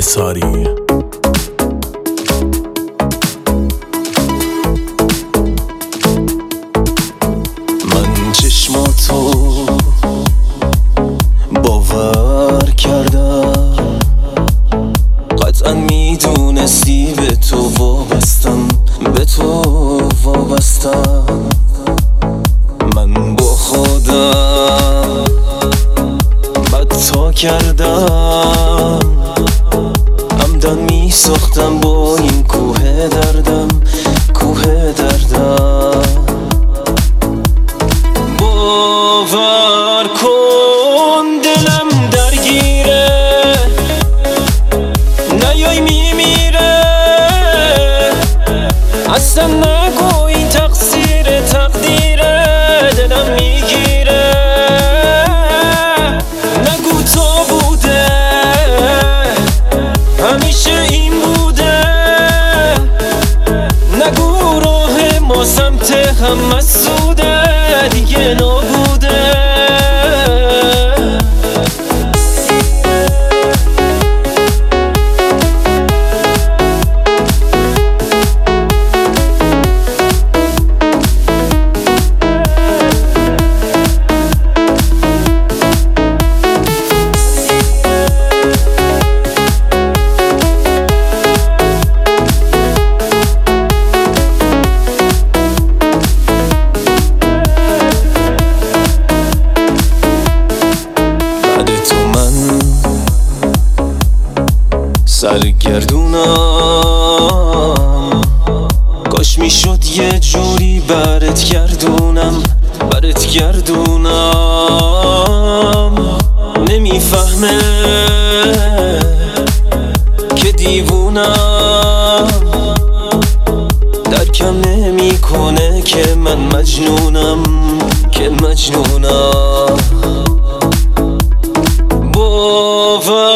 انحصاری. من چشماتو باور کردم، قطعا میدونستی به تو وابستم، به تو وابستم. من با خودم بدتا کردم، عمدن میساختم با این کوه دردم، کوه دردم. باور کن دلم درگیره، نیای میمیره، اصلا نگو این تقصیر تقدیره، دلم میگیره. نگو تو بوده همیشه این بوده، نگو راه ما سمت هم مسعوده دیگه نابوده. سرگردونم، کاش میشد یه جوری برات گردونم، برات گردونم. نمیفهمه که دیوونم، درکم نمیکنه که من مجنونم، که مجنونم. باور